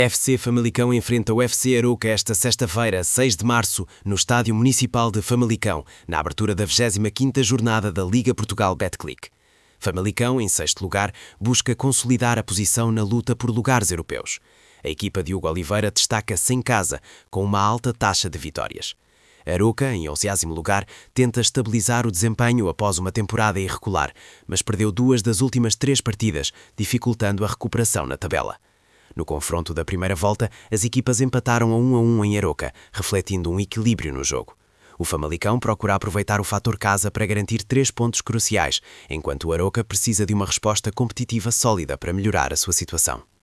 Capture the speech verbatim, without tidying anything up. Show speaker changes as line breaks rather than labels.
F C Famalicão enfrenta o F C Arouca esta sexta-feira, seis de março, no Estádio Municipal de Famalicão, na abertura da vigésima quinta jornada da Liga Portugal Betclic. Famalicão, em sexto lugar, busca consolidar a posição na luta por lugares europeus. A equipa de Hugo Oliveira destaca-se em casa, com uma alta taxa de vitórias. Arouca, em onzeavo lugar, tenta estabilizar o desempenho após uma temporada irregular, mas perdeu duas das últimas três partidas, dificultando a recuperação na tabela. No confronto da primeira volta, as equipas empataram a um a um em Arouca, refletindo um equilíbrio no jogo. O Famalicão procura aproveitar o fator casa para garantir três pontos cruciais, enquanto o Arouca precisa de uma resposta competitiva sólida para melhorar a sua situação.